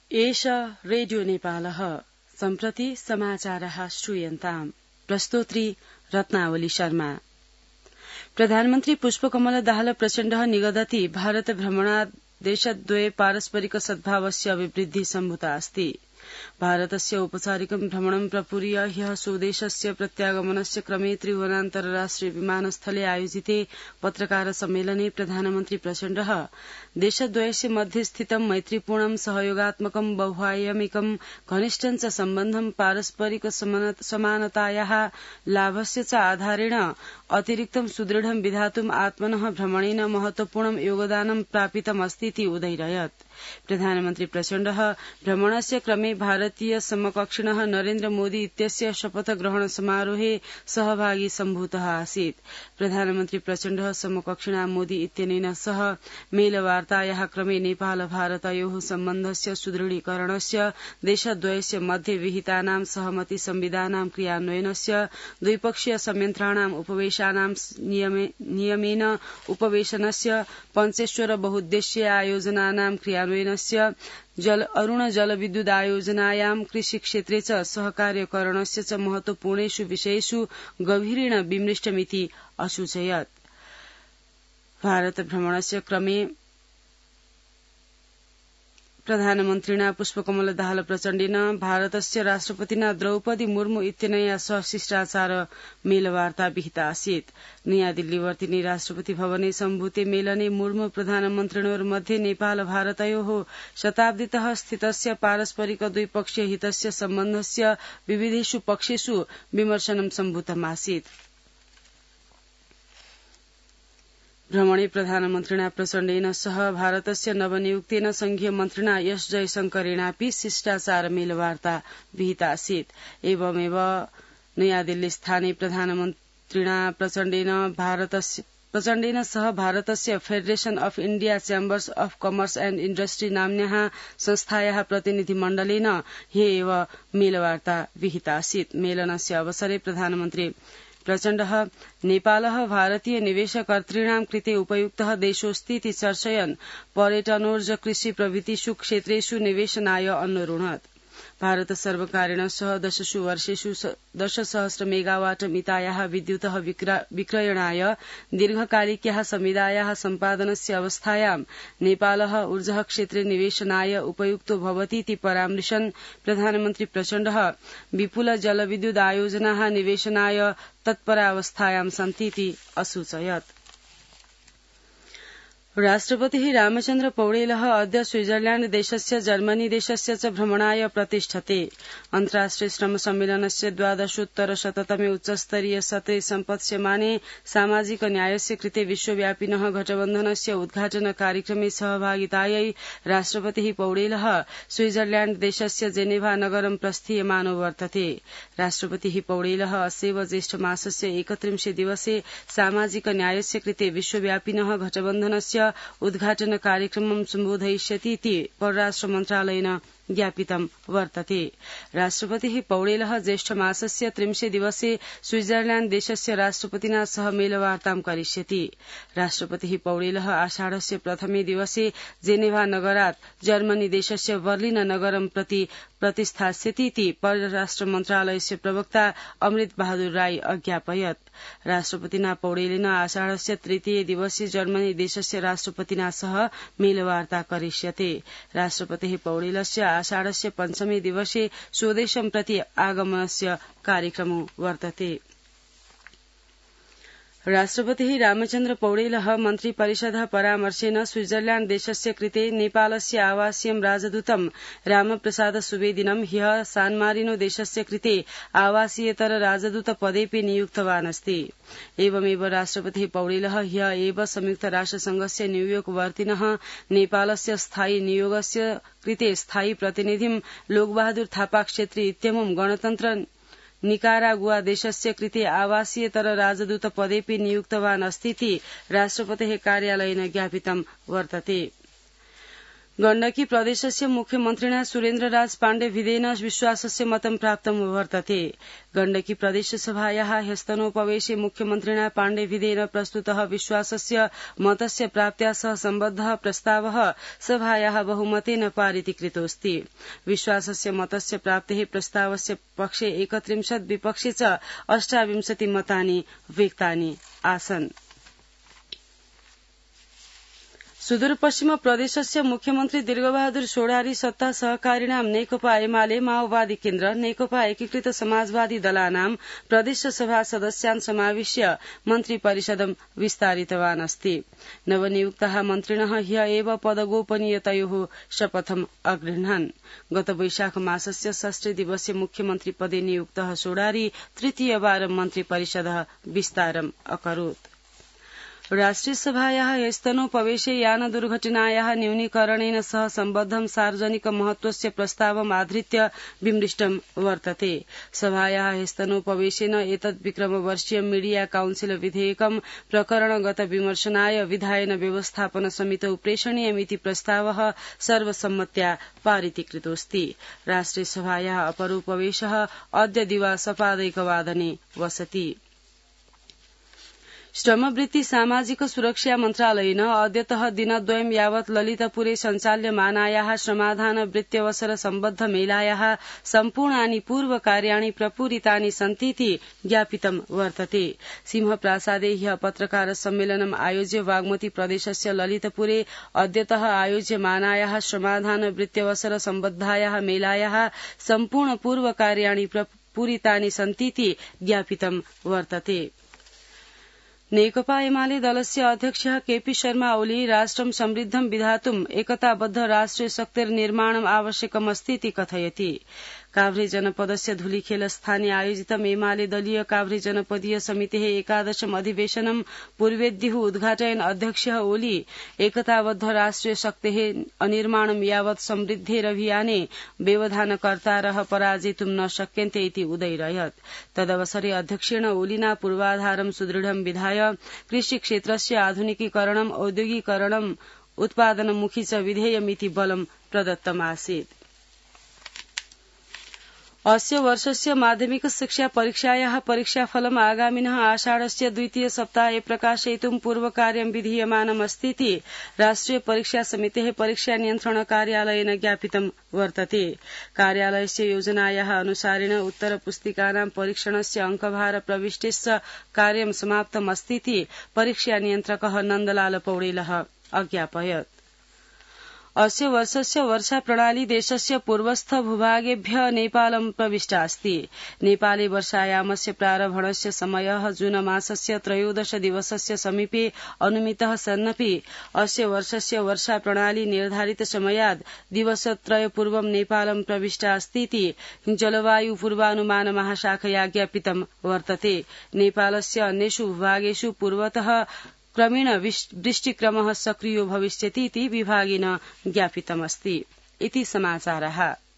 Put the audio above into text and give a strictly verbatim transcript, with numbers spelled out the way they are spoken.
एष रेडियो नेपालः सम्प्रति समाचारः श्रूयन्ताम् प्रस्तोत्री रत्नावली शर्मा। प्रधानमन्त्री पुष्पकमल दाहाल प्रचण्डः निगदति भारत भ्रमणात् देशद्वये पारस्परिक सद्भावस्य अभिवृद्धि सम्भूता अस्ति। भारतस्य औपचारिकं भ्रमणं प्रपूर्य ह्यः स्वदेशस्य प्रत्यागमनस्य क्रमे त्रिभुवनान्तर्राष्ट्रिय विमानस्थले आयोजिते पत्रकार सम्मेलने प्रधानमन्त्री प्रचण्डः देशद्वयस्य मध्ये स्थितं मैत्रीपूर्णं सहयोगात्मकं बहुआयामिकं घनिष्ठं च सम्बन्धं पारस्परिक समानतायाः लाभस्य च आधारेण अतिरिक्तं सुदृढं विधातुम् आत्मनः भ्रमणेन महत्वपूर्णं योगदानं प्रापितमस्तीति उदयिरयत्। प्रधानमन्त्री प्रचण्डः भ्रमणस्य क्रमे भारतीय समकक्षिणः नरेन्द्र मोदी इत्यस्य शपथ ग्रहण समारोहे सहभागी सम्भूतः आसीत्। प्रधानमन्त्री प्रचण्डः समकक्षिणा मोदी इत्यनेन सह मेलवार्तायाः क्रमे नेपाल भारतयोः सम्बन्धस्य सुदृढीकरणस्य देशद्वयस्य मध्ये विहितानां सहमति संविधानां क्रियान्वयनस्य द्विपक्षीय संयन्त्राणाम् उपवेशनां नियमेन उपवेशनस्य पञ्चेश्वर बहुद्देश्य आयोजनानां क्रियान्वयनस्य जल अरुण जलविद्युत आयोजनायां कृषिक्षेत्रे च सहकार्यकरणस्य च महत्वपूर्णेषु विषयेषु गभीरेण विमृष्टमिति असूचयत्। भारत भ्रमणस्य क्रमे प्रधानमन्त्रिणा पुष्पकमल दाहाल प्रचण्डेन भारतस्य राष्ट्रपतिना द्रौपदी मुर्मु इत्यनया सह शिष्टाचार मेलवार्ता विहिता आसीत्। नयाँ दिल्लीवर्तिनि राष्ट्रपति भवने सम्भूते मेलने मुर्मु प्रधानमन्त्रिणोर्मध्ये नेपाल भारतयोः शताब्दीतः स्थितस्य पारस्परिक द्विपक्षीय हितस्य सम्बन्धस्य विविधेषु पक्षेषु विमर्शनं सम्भूतमासीत्। भ्रमणे प्रधानमन्त्रिणा प्रचण्डेन सह भारतस्य नवनियुक्तेन संघीय मन्त्रिणा एस जयशंकरेणापि शिष्टाचार मेलवार्ता विहिता आसीत्। एवमेव नयाँ दिल्ली स्थाने प्रधानमन्त्रिणा प्रचण्डेन भारतस्य प्रचण्डेन सह भारतस्य federation of India chambers of commerce and industry नाम्न्याः संस्थायाः प्रतिनिधिमण्डलेन ह्य एव मेलवार्ता विहिता आसीत्। मेलनस्य अवसरे प्रधानमन्त्री प्रचण्डः नेपालः भारतीय निवेशकर्तॄणां कृते उपयुक्तः देशोऽस्तीति चर्चयन् पर्यटनोर्ज कृषि प्रभृतिषु क्षेत्रेषु निवेशनाय अनुरुणत्। भारत सर्वकारेण सह दशसु वर्षेषु दशसहस्र मेगावाट मितायाः विद्युतः विक्रयणाय दीर्घकालिक्याः संविदायाः सम्पादनस्य अवस्थायां नेपालः ऊर्जा क्षेत्रे निवेशनाय उपयुक्तो भवतीति परामृशन् प्रधानमन्त्री प्रचण्डः विपुल जलविद्युत आयोजनाः निवेशनाय तत्परावस्थायां सन्तीति असूचयत्। राष्ट्रपतिः रामचन्द्र पौडेलः अद्य स्विट्जरलैण्ड देशस्य जर्मनी देशस्य च भ्रमणाय प्रतिष्ठते। अन्ताराष्ट्रिय श्रम सम्मेलनस्य द्वादशोत्तर शततमे उच्चस्तरीय सत्रे सम्पत्स्यमाने सामाजिक न्यायस्य कृते विश्वव्यापिनः गठबन्धनस्य उद्घाटन कार्यक्रमे सहभागितायै राष्ट्रपतिः पौडेलः स्विट्जरलैण्ड देशस्य जेनेभा नगरं प्रस्थीयमानो वर्तते। राष्ट्रपतिः पौडेलः अस्यैव ज्येष्ठ मासस्य एकत्रिंशे दिवसे सामाजिक न्यायस्य कृते विश्वव्यापिनः गठबन्धनस्य उद्घाटन कार्यक्रमं सम्बोधयिष्यति इति परराष्ट्र मन्त्रालयेन ज्ञापितं वर्तते। राष्ट्रपतिः पौडेलः ज्येष्ठ मासस्य त्रिंशे दिवसे स्विट्जरलैण्ड देशस्य राष्ट्रपतिना सह मेलवार्तां करिष्यति। राष्ट्रपतिः पौडेलः आषाढस्य प्रथमे दिवसे जेनेभा नगरात् जर्मनी देशस्य बर्लिन नगरं प्रति प्रतिस्थास्यति इति परराष्ट्र मन्त्रालयस्य प्रवक्ता अमृत बहादुर राई अज्ञापयत्। राष्ट्रपतिना पौडेलेन आषाढस्य तृतीय दिवसे जर्मनी देशस्य राष्ट्रपतिना सह मेलवार्ता करिष्यते। राष्ट्रपतिः पौडेलस्य आषाढस्य पञ्चमे दिवसे स्वदेशं प्रति आगमनस्य कार्यक्रमो वर्तते। राष्ट्रपतिः रामचन्द्र पौडेलः मन्त्री परिषदः परामर्शेन स्विट्जरलैण्ड देशस्य कृते नेपालस्य आवासीयं राजदूतं रामप्रसाद सुवेदिनं ह्यः सान मारिनो देशस्य कृते आवासीयतर राजदूत पदेपि नियुक्तवान् अस्ति। एवमेव राष्ट्रपतिः पौडेलः ह्यः एव संयुक्त राष्ट्रसंघस्य न्यूयोर्क वर्तिनः नेपालस्य स्थायी नियोगस्य कृते स्थायी प्रतिनिधिं लोकबहादुर थापा क्षेत्री इत्यमुं गणतन्त्र निकारागुआ देशस्य कृते आवासीयतर राजदूत पदेपि नियुक्तवान् अस्तीति राष्ट्रपतेः कार्यालयेन ज्ञापितं वर्तते। गण्डकी प्रदेशस्य मुख्यमन्त्रिणा सुरेन्द्रराज पाण्डेभिदेन विश्वासस्य मतं प्राप्तं वर्तते। गण्डकी प्रदेशसभायाः ह्यस्तनोपवेशे मुख्यमन्त्रिणा पाण्डेभिदेन प्रस्तुतः विश्वासस्य मतस्य प्राप्त्या सह सम्बद्धः प्रस्तावः सभायाः बहुमतेन पारितीकृतोऽस्ति। विश्वासस्य मतस्य प्राप्तेः प्रस्तावस्य पक्षे एकत्रिंशत् विपक्षे च अष्टाविंशति मतानि व्यक्तानि आसन्। सुदूरपश्चिम प्रदेशस्य मुख्यमन्त्री दीर्घबहादुर सोढारी सत्ता सहकारिणां नेकपा एमाले माओवादी केन्द्र नेकपा एकीकृत समाजवादी दलानां प्रदेशसभा सदस्यान् समाविश्य मन्त्रिपरिषदं विस्तारितवान् अस्ति। नवनियुक्ताः मन्त्रिणः ह्य एव पदगोपनीयतयोः शपथम् अगृह्णन्। गत वैशाख मासस्य षष्ठी दिवसे मुख्यमन्त्री पदे नियुक्तः सोढारी तृतीयवारं मन्त्रिपरिषदः विस्तारम् अकरोत्। राष्ट्रियसभायाः ह्यस्तनोपवेशे यान दुर्घटनायाः न्यूनीकरणेन सह सम्बद्धं सार्वजनिक महत्वस्य प्रस्तावम् आधृत्य विमृष्टं वर्तते। सभायाः ह्यस्तनोपवेशेन एतद् विक्रमवर्षीय मीडिया काउन्सिल विधेयकं प्रकरणगत विमर्शनाय विधायन व्यवस्थापन समितौ प्रेषणीयमिति प्रस्तावः सर्वसम्मत्या पारितीकृतोऽस्ति। राष्ट्रियसभायाः अपरोपवेशः अद्य दिवा सपादैकवादने वसति। श्रमवृत्ति सामाजिक सुरक्षा मन्त्रालयेन अद्यतः दिनद्वयं यावत् ललितपुरे सञ्चाल्यमानायाः श्रमाधान वृत्त्यवसर सम्बद्ध मेलायाः सम्पूर्णानि पूर्वकार्याणि प्रपूरितानि सन्तीति ज्ञापितं वर्तते। सिंहप्रासादे ह्यः पत्रकार सम्मेलनम् आयोज्य बागमती प्रदेशस्य ललितपुरे अद्यतः आयोज्यमानायाः श्रमाधान वृत्त्यवसर सम्बद्धायाः मेलायाः सम्पूर्ण पूर्वकार्याणि प्रपूरितानि सन्तीति ज्ञापितं वर्तते। नेकपा एमाले दलस्य अध्यक्षः केपी शर्मा ओली राष्ट्रं समृद्धं विधातुम् एकताबद्ध राष्ट्रियशक्तिर्निर्माणम् आवश्यकमस्तीति कथयति। काभ्रे जनपदस्य धुलीखेल स्थाने आयोजितम् एमाले दलीय काभ्रे जनपदीय समितेः एकादशम् अधिवेशनं पूर्वेद्युः उद्घाटयन् अध्यक्षः ओली एकताबद्ध राष्ट्रियशक्तेः अनिर्माणं यावत् समृद्धेरभियाने व्यवधानकर्तारः पराजेतुं न शक्यन्ते इति उदयरयत्। तदवसरे अध्यक्षेण ओलिना पूर्वाधारं सुदृढं विधाय कृषिक्षेत्रस्य आधुनिकीकरणम् औद्योगिकीकरणम् उत्पादनमुखी च विधेयमिति बलं प्रदत्तमासीत्। अस्य वर्षस्य माध्यमिक शिक्षा परीक्षायाः परीक्षाफलम् आगामिनः आषाढस्य द्वितीय सप्ताहे प्रकाशयितुं पूर्वकार्यं विधीयमानमस्तीति राष्ट्रिय परीक्षा समितेः परीक्षा नियन्त्रण कार्यालयेन ज्ञापितं वर्तते। कार्यालयस्य योजनायाः अनुसारेण उत्तरपुस्तिकानां परीक्षणस्य अंकभार प्रविष्टेश्च कार्यं समाप्तमस्तीति परीक्षा नियन्त्रकः नन्दलाल पौडेलः अज्ञापयत्। अस्य वर्षस्य वर्षा प्रणाली देशस्य पूर्वस्थ भूभागेभ्य नेपालं प्रविष्टा अस्ति। नेपाले वर्षायामस्य प्रारम्भणस्य समयः जून मासस्य त्रयोदश दिवसस्य समीपे अनुमितः सन्नपि अस्य वर्षस्य वर्षा प्रणाली निर्धारित समयात् दिवसत्रयपूर्वं नेपालं प्रविष्टा अस्तीति जलवायु पूर्वानुमान महाशाखया ज्ञापितं वर्तते। नेपालस्य अन्येषु भूभागेषु पूर्वतः क्रमेण वृष्टिक्रमः सक्रियो भविष्यति इति विभागेन ज्ञापितमस्ति। इति समाचारः।